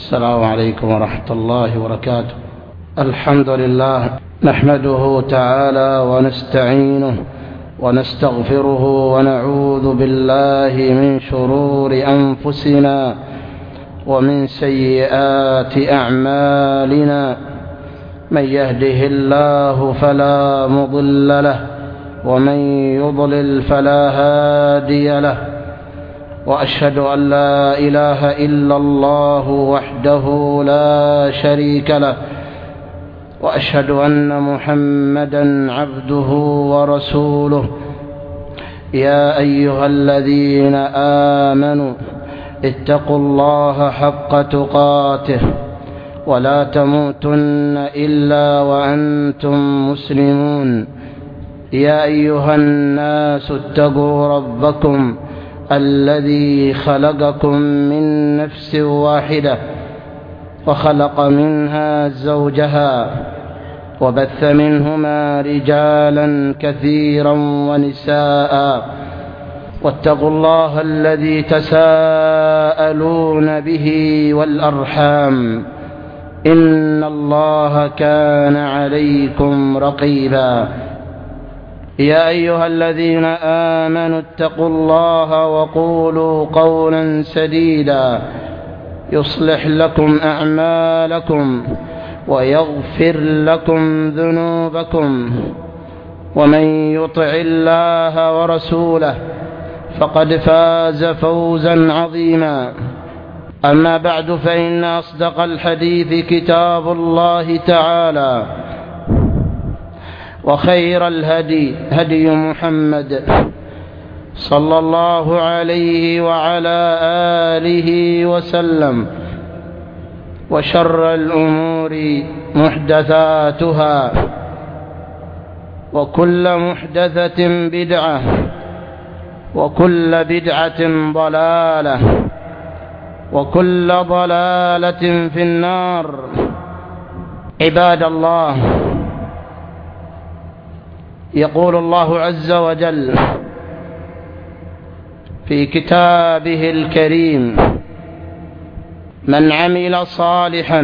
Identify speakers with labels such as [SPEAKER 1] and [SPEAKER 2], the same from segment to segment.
[SPEAKER 1] السلام عليكم ورحمة الله وبركاته. الحمد لله نحمده تعالى ونستعينه ونستغفره ونعوذ بالله من شرور أنفسنا ومن سيئات أعمالنا. من يهده الله فلا مضل له ومن يضلل فلا هادي له، وأشهد أن لا إله إلا الله وحده لا شريك له، وأشهد أن محمدا عبده ورسوله. يا أيها الذين آمنوا اتقوا الله حق تقاته ولا تموتن إلا وأنتم مسلمون. يا أيها الناس اتقوا ربكم الذي خلقكم من نفس واحدة وخلق منها زوجها وبث منهما رجالا كثيرا ونساء، واتقوا الله الذي تساءلون به والأرحام إن الله كان عليكم رقيبا. يا أيها الذين آمنوا اتقوا الله وقولوا قولا سديدا يصلح لكم أعمالكم ويغفر لكم ذنوبكم، ومن يطع الله ورسوله فقد فاز فوزا عظيما. أما بعد، فإن أصدق الحديث كتاب الله تعالى، وخير الهدي هدي محمد صلى الله عليه وعلى آله وسلم، وشر الأمور محدثاتها، وكل محدثة بدعة، وكل بدعة ضلالة، وكل ضلالة في النار. عباد الله، يقول الله عز وجل في كتابه الكريم: من عمل صالحا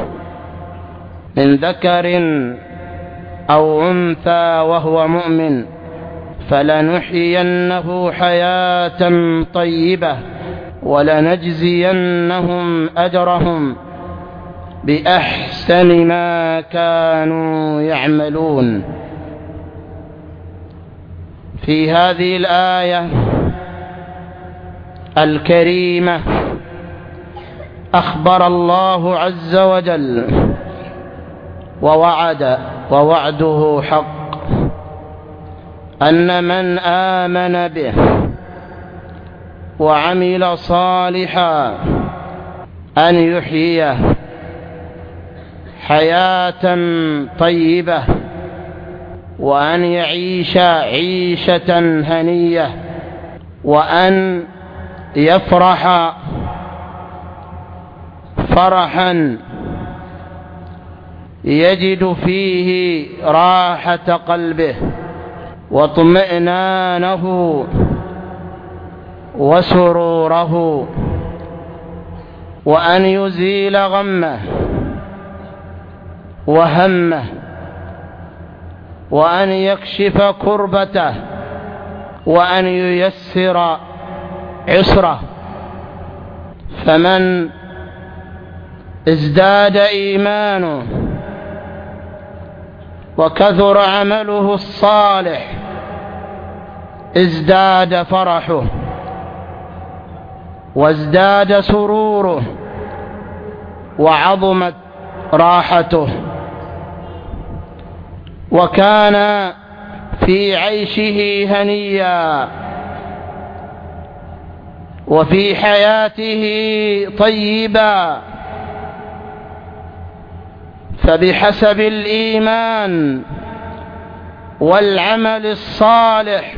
[SPEAKER 1] من ذكر أو أنثى وهو مؤمن فلنحيينه حياة طيبة ولنجزينهم أجرهم بأحسن ما كانوا يعملون. في هذه الآية الكريمة أخبر الله عز وجل ووعده حق أن من آمن به وعمل صالحا أن يحييه حياة طيبة، وأن يعيش عيشة هنية، وأن يفرح فرحا يجد فيه راحة قلبه واطمئنانه وسروره، وأن يزيل غمه وهمه، وأن يكشف كربته، وأن ييسر عسره. فمن ازداد إيمانه وكثر عمله الصالح ازداد فرحه وازداد سروره وعظمت راحته، وكان في عيشه هنيا وفي حياته طيبا. فبحسب الإيمان والعمل الصالح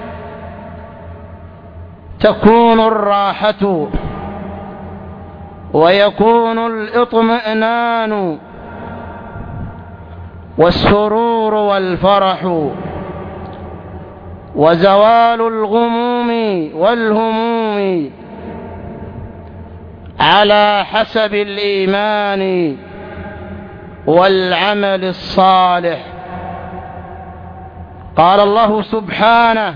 [SPEAKER 1] تكون الراحة ويكون الاطمئنان والسرور والفرح وزوال الغموم والهموم على حسب الإيمان والعمل الصالح. قال الله سبحانه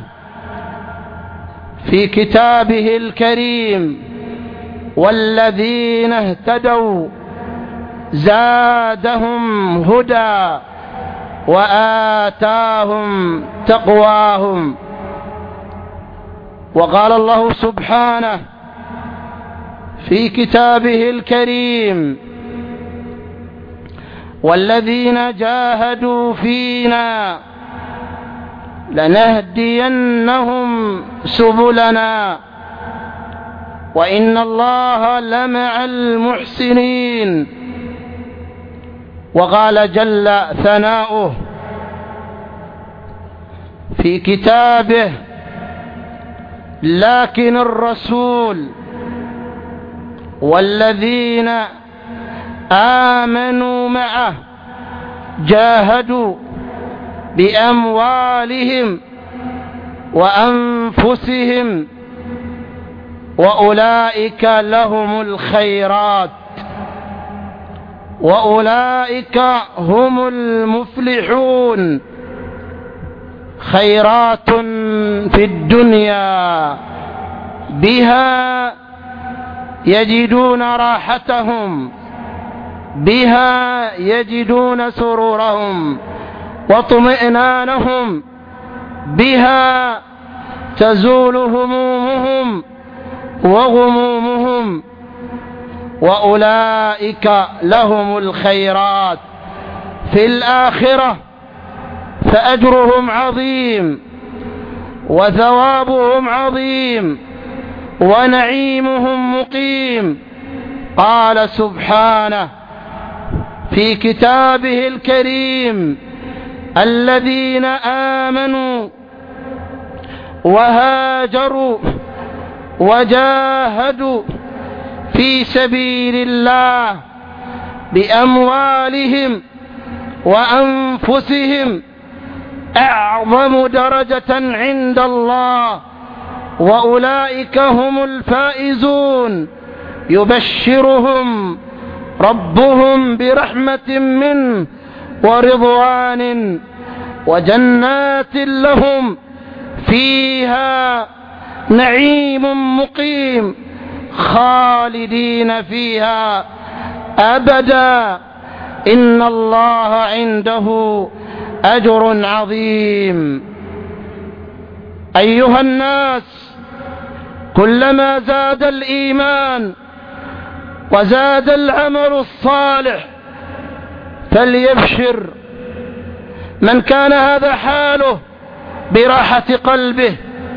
[SPEAKER 1] في كتابه الكريم: والذين اهتدوا زادهم هدى وآتاهم تقواهم. وقال الله سبحانه في كتابه الكريم: والذين جاهدوا فينا لنهدينهم سبلنا وإن الله لمع المحسنين. وقال جل ثناؤه في كتابه: لكن الرسول والذين آمنوا معه جاهدوا بأموالهم وأنفسهم وأولئك لهم الخيرات وأولئك هم المفلحون. خيرات في الدنيا بها يجدون راحتهم، بها يجدون سرورهم واطمئنانهم، بها تزول همومهم وغمومهم، وأولئك لهم الخيرات في الآخرة، فأجرهم عظيم وثوابهم عظيم ونعيمهم مقيم. قال سبحانه في كتابه الكريم: الذين آمنوا وهاجروا وجاهدوا في سبيل الله بأموالهم وأنفسهم أعظم درجة عند الله وأولئك هم الفائزون. يبشرهم ربهم برحمة منه ورضوان وجنات لهم فيها نعيم مقيم خالدين فيها أبدا إن الله عنده أجر عظيم. أيها الناس، كلما زاد الإيمان وزاد العمل الصالح فليبشر من كان هذا حاله براحة قلبه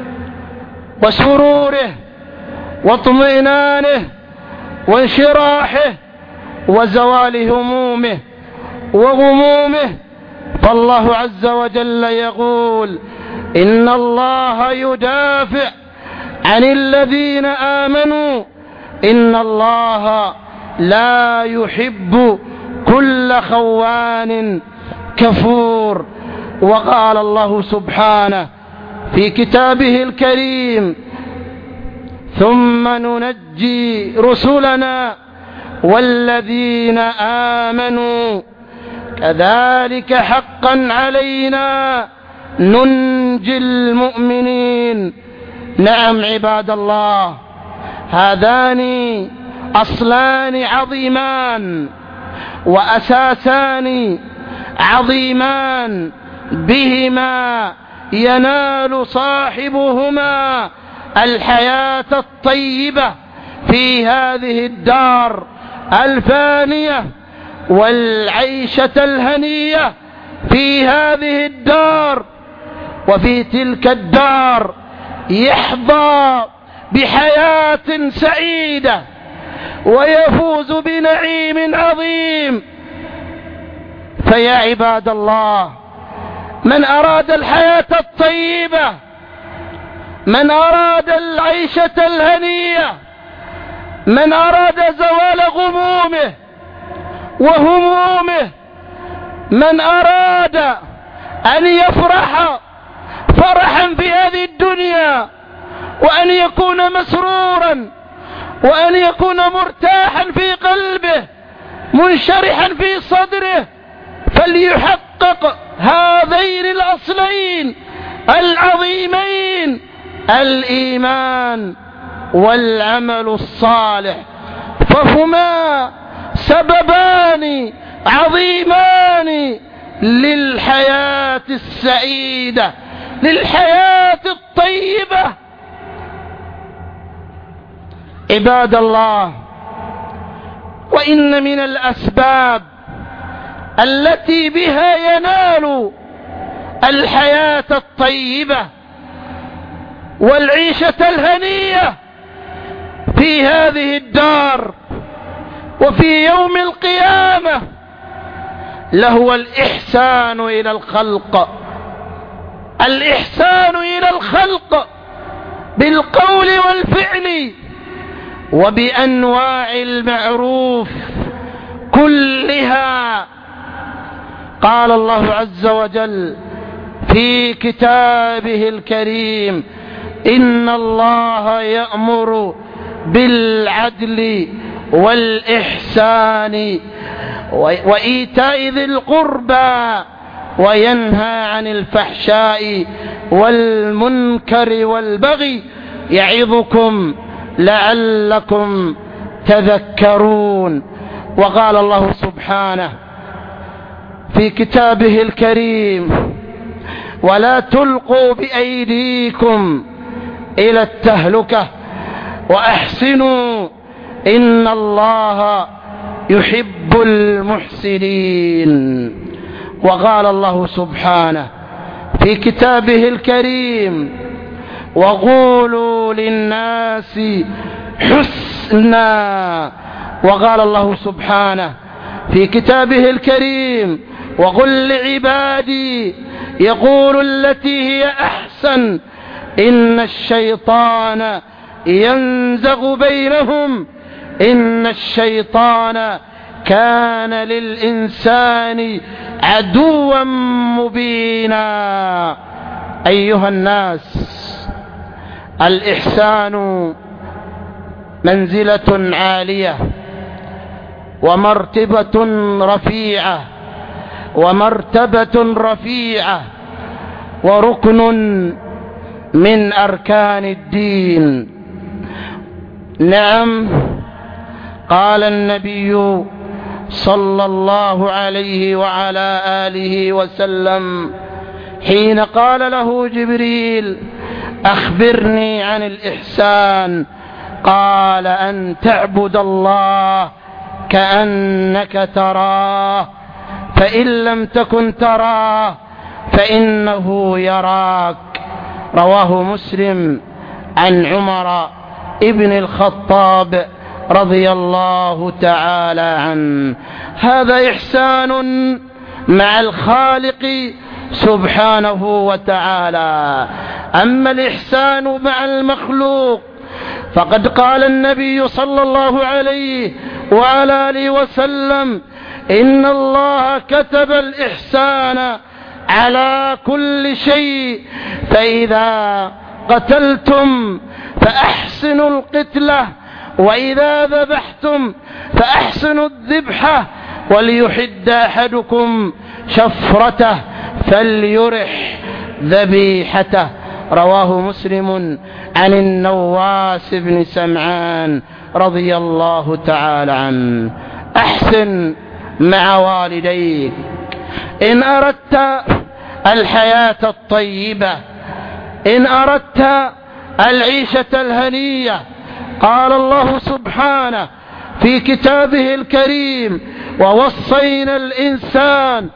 [SPEAKER 1] وسروره واطمئنانه وانشراحه وزوال همومه وغمومه. فالله عز وجل يقول: إن الله يدافع عن الذين آمنوا إن الله لا يحب كل خوان كفور. وقال الله سبحانه في كتابه الكريم: ثم ننجي رسلنا والذين آمنوا كذلك حقا علينا ننجي المؤمنين. نعم عباد الله، هذان أصلان عظيمان وأساسان عظيمان بهما ينال صاحبهما الحياة الطيبة في هذه الدار الفانية والعيشة الهنية في هذه الدار، وفي تلك الدار يحظى بحياة سعيدة ويفوز بنعيم عظيم. فيا عباد الله، من أراد الحياة الطيبة، من أراد العيشة الهنية، من أراد زوال غمومه وهمومه، من أراد أن يفرح فرحا في هذه الدنيا وأن يكون مسرورا وأن يكون مرتاحا في قلبه منشرحا في صدره، فليحقق هذين الأصلين العظيمين: الإيمان والعمل الصالح، فهما سببان عظيمان للحياة السعيدة، للحياة الطيبة. عباد الله، وإن من الأسباب التي بها ينال الحياة الطيبة والعيشة الهنية في هذه الدار وفي يوم القيامة لهو الإحسان إلى الخلق، الإحسان إلى الخلق بالقول والفعل وبأنواع المعروف كلها. قال الله عز وجل في كتابه الكريم: إن الله يأمر بالعدل والإحسان وإيتاء ذي القربى وينهى عن الفحشاء والمنكر والبغي يعظكم لعلكم تذكرون. وقال الله سبحانه في كتابه الكريم: ولا تلقوا بأيديكم إلى التهلكة وأحسنوا إن الله يحب المحسنين. وقال الله سبحانه في كتابه الكريم: وقولوا للناس حسنا. وقال الله سبحانه في كتابه الكريم: وقل لعبادي يقول التي هي أحسن إن الشيطان ينزغ بينهم إن الشيطان كان للإنسان عدوا مبينا. أيها الناس، الإحسان منزلة عالية ومرتبة رفيعة وركن من أركان الدين. نعم، قال النبي صلى الله عليه وعلى آله وسلم حين قال له جبريل: أخبرني عن الإحسان، قال: أن تعبد الله كأنك تراه، فإن لم تكن تراه فإنه يراك. رواه مسلم عن عمر ابن الخطاب رضي الله تعالى عنه. هذا إحسان مع الخالق سبحانه وتعالى. أما الإحسان مع المخلوق فقد قال النبي صلى الله عليه وعلى آله وسلم: إن الله كتب الإحسان على كل شيء، فإذا قتلتم فأحسنوا القتلة، وإذا ذبحتم فأحسنوا الذبحة، وليحد أحدكم شفرته فليرح ذبيحته. رواه مسلم عن النواس بن سمعان رضي الله تعالى عنه. أحسن مع والديك إن أردت الحياة الطيبة، إن أردت العيشة الهنية. قال الله سبحانه في كتابه الكريم: ووصينا الإنسان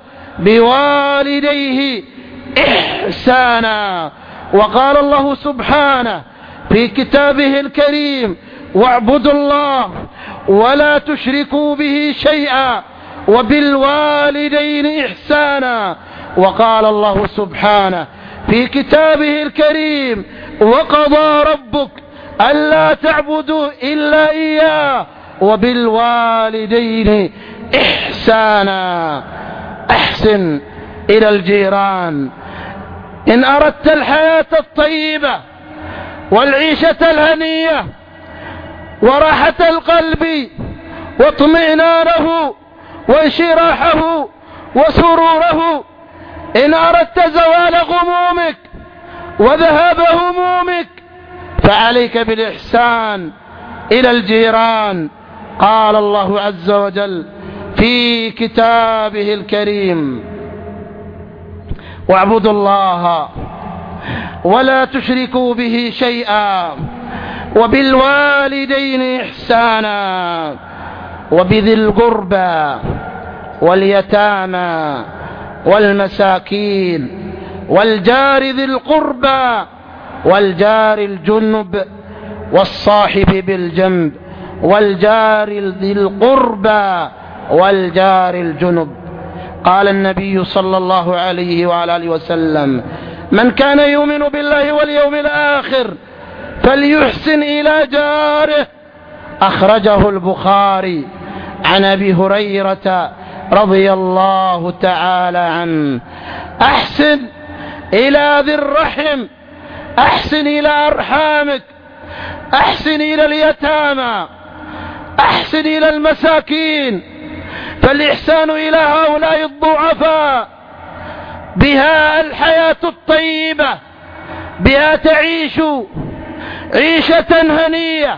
[SPEAKER 1] بوالديه إحسانا. وقال الله سبحانه في كتابه الكريم: واعبدوا الله ولا تشركوا به شيئا وبالوالدين إحسانا. وقال الله سبحانه في كتابه الكريم: وقضى ربك ألا تعبدوا إلا إياه وبالوالدين إحسانا. أحسن إلى الجيران إن أردت الحياة الطيبة والعيشة الهنية. وراحة القلب واطمئنانه وانشراحه وسروره. إن أردت زوال غمومك وذهاب همومك فعليك بالإحسان إلى الجيران. قال الله عز وجل في كتابه الكريم: واعبدوا الله ولا تشركوا به شيئا وبالوالدين إحسانا وبذي القربى واليتامى والمساكين والجار ذي القربى والجار الجنب والصاحب بالجنب والجار ذي القربى والجار الجنب. قال النبي صلى الله عليه وعلى آله وسلم: من كان يؤمن بالله واليوم الآخر فليحسن إلى جاره. أخرجه البخاري عن أبي هريرة رضي الله تعالى عنه. أحسن إلى ذي الرحم، أحسن إلى أرحامك، أحسن إلى اليتامى، أحسن إلى المساكين. فالإحسان إلى هؤلاء الضعفاء بها الحياة الطيبة، بها تعيش عيشة هنية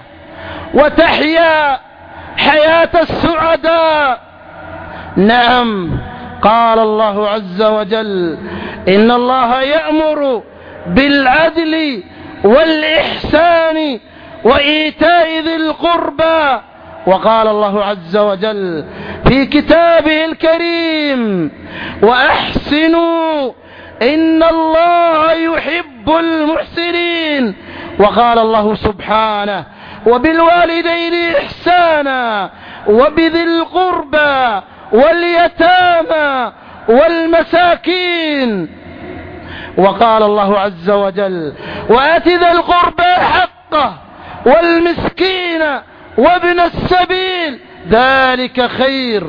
[SPEAKER 1] وتحيا حياة السعداء. نعم، قال الله عز وجل: إن الله يأمر بالعدل والإحسان وإيتاء ذي القربى. وقال الله عز وجل في كتابه الكريم: وأحسنوا إن الله يحب المحسنين. وقال الله سبحانه: وبالوالدين إحسانا وبذي القربى واليتامى والمساكين. وقال الله عز وجل: وآت ذا القربى حقه والمسكين وابن السبيل ذلك خير.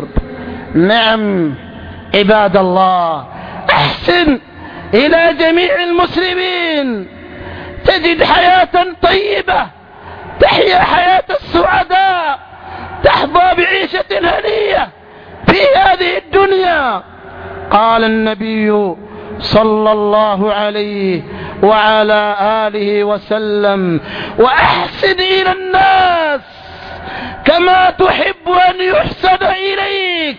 [SPEAKER 1] نعم عباد الله، أحسن إلى جميع المسلمين تجد حياة طيبة، تحيا حياة السعداء، تحظى بعيشة هنية في هذه الدنيا. قال النبي صلى الله عليه وعلى آله وسلم: وأحسن إلى الناس كما تحب أن يحسن إليك.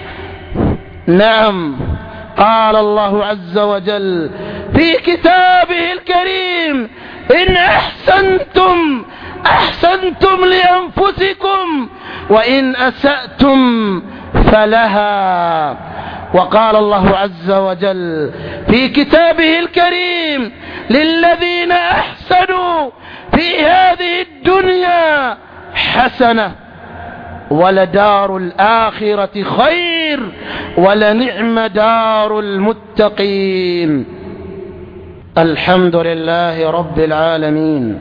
[SPEAKER 1] نعم، قال الله عز وجل في كتابه الكريم: إن أحسنتم أحسنتم لأنفسكم وإن أسأتم فلها. وقال الله عز وجل في كتابه الكريم: للذين أحسنوا في هذه الدنيا حسنة ولدار الآخرة خير ولنعم دار المتقين. الحمد لله رب العالمين،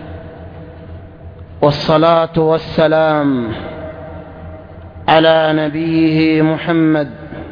[SPEAKER 1] والصلاة والسلام على نبيه محمد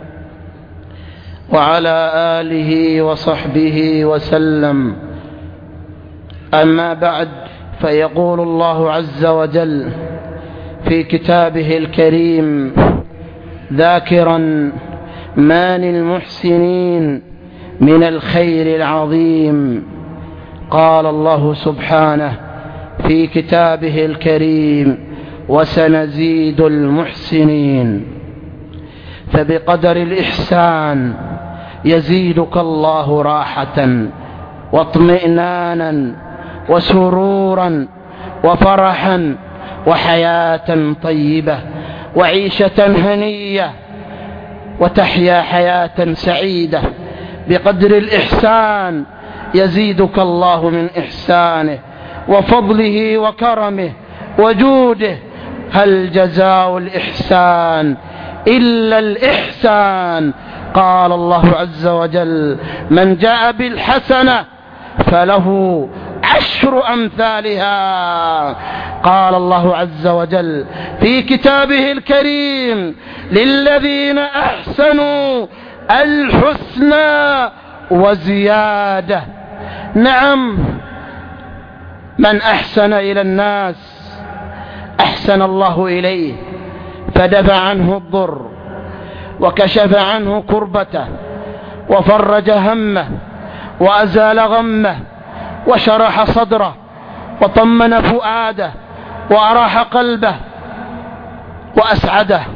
[SPEAKER 1] وعلى آله وصحبه وسلم. أما بعد، فيقول الله عز وجل في كتابه الكريم ذاكرا ما للمحسنين من الخير العظيم. قال الله سبحانه في كتابه الكريم: وسنزيد المحسنين. فبقدر الإحسان يزيدك الله راحة واطمئنانا وسرورا وفرحا وحياة طيبة وعيشة هنية، وتحيا حياة سعيدة. بقدر الإحسان يزيدك الله من إحسانه وفضله وكرمه وجوده. هل جزاء الإحسان إلا الإحسان؟ قال الله عز وجل: من جاء بالحسنة فله 10 أمثالها. قال الله عز وجل في كتابه الكريم: للذين أحسنوا الحسنى وزيادة. نعم، من أحسن إلى الناس أحسن الله إليه فدفع عنه الضر وكشف عنه كربته وفرج همه وأزال غمه وشرح صدره وطمن فؤاده وأراح قلبه وأسعده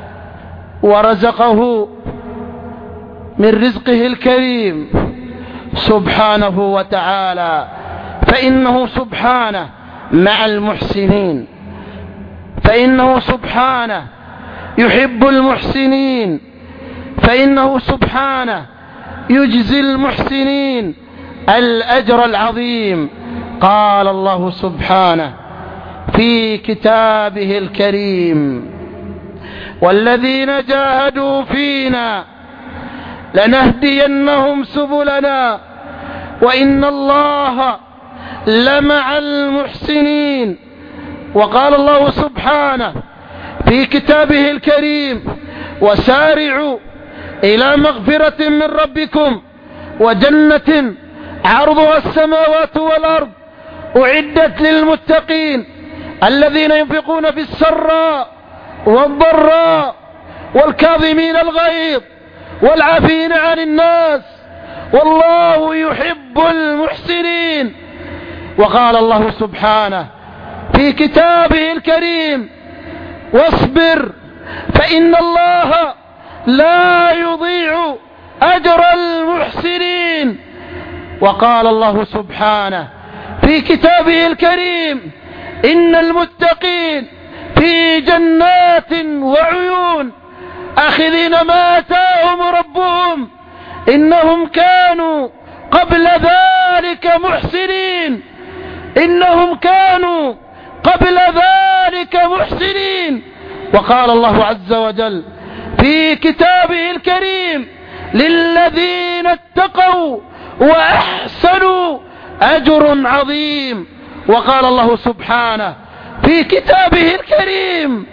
[SPEAKER 1] ورزقه من رزقه الكريم سبحانه وتعالى. فإنه سبحانه مع المحسنين، فإنه سبحانه يحب المحسنين، فإنه سبحانه يجزي المحسنين الأجر العظيم. قال الله سبحانه في كتابه الكريم: والذين جاهدوا فينا لنهدينهم سبلنا وإن الله لمع المحسنين. وقال الله سبحانه في كتابه الكريم: وسارعوا إلى مغفرة من ربكم وجنة عرضها السماوات والأرض أعدت للمتقين الذين ينفقون في السراء والضراء والكاظمين الغيظ والعافين عن الناس والله يحب المحسنين. وقال الله سبحانه في كتابه الكريم: واصبر فإن الله لا يضيع أجر المحسنين. وقال الله سبحانه في كتابه الكريم: إن المتقين في جنات وعيون آخذين ما آتاهم ربهم إنهم كانوا قبل ذلك محسنين، إنهم كانوا قبل ذلك محسنين. وقال الله عز وجل في كتابه الكريم: للذين اتقوا وأحسنوا أجر عظيم. وقال الله سبحانه في كتابه الكريم: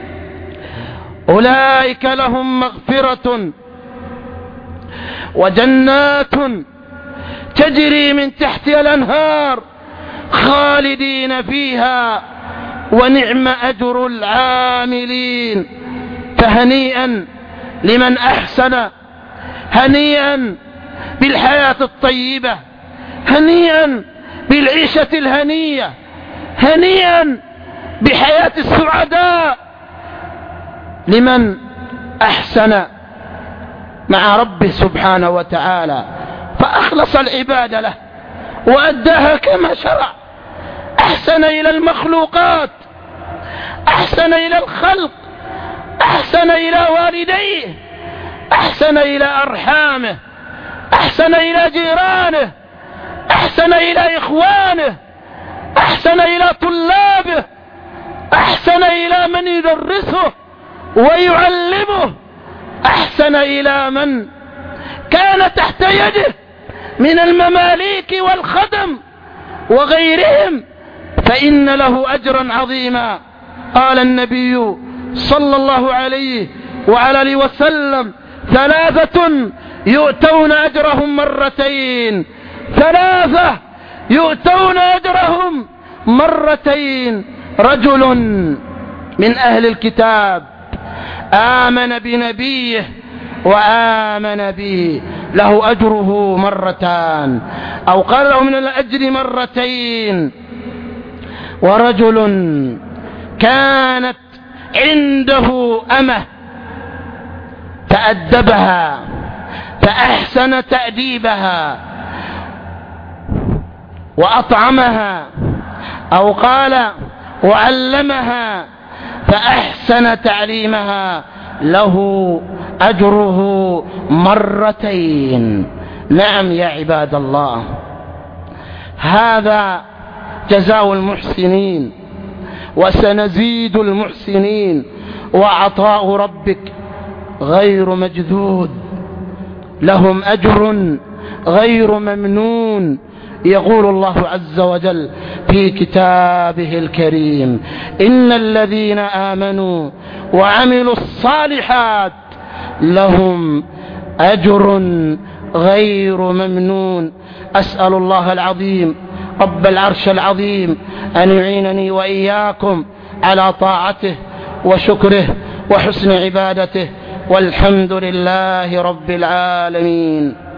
[SPEAKER 1] أولئك لهم مغفرة وجنات تجري من تحتها الأنهار خالدين فيها ونعم أجر العاملين. فهنيئا لمن أحسن، هنيئا بالحياة الطيبة، هنيئا بالعيشة الهنية، هنيئا بحياة السعداء لمن أحسن مع ربه سبحانه وتعالى فأخلص العبادة له وأداها كما شرع، أحسن إلى المخلوقات، أحسن إلى الخلق، أحسن إلى والديه، أحسن إلى أرحامه، أحسن إلى جيرانه، أحسن إلى إخوانه، أحسن إلى طلابه، أحسن إلى من يدرسه ويعلمه، أحسن إلى من كان تحت يده من المماليك والخدم وغيرهم، فإن له أجرا عظيما. قال النبي صلى الله عليه وعلى آله وسلم: ثلاثة يؤتون أجرهم مرتين، ثلاثة يؤتون أجرهم مرتين: رجل من أهل الكتاب آمن بنبيه وآمن به له أجره مرتان، أو قال له من الأجر مرتين. ورجل كانت عنده أمه فأدبها فأحسن تأديبها وأطعمها، أو قال وعلمها فأحسن تعليمها، له أجره مرتين. نعم يا عباد الله، هذا جزاء المحسنين وسنزيد المحسنين، وعطاء ربك غير مجذوذ، لهم أجر غير ممنون. يقول الله عز وجل في كتابه الكريم: إن الذين آمنوا وعملوا الصالحات لهم أجر غير ممنون. أسأل الله العظيم رب العرش العظيم أن يعينني وإياكم على طاعته وشكره وحسن عبادته، والحمد لله رب العالمين.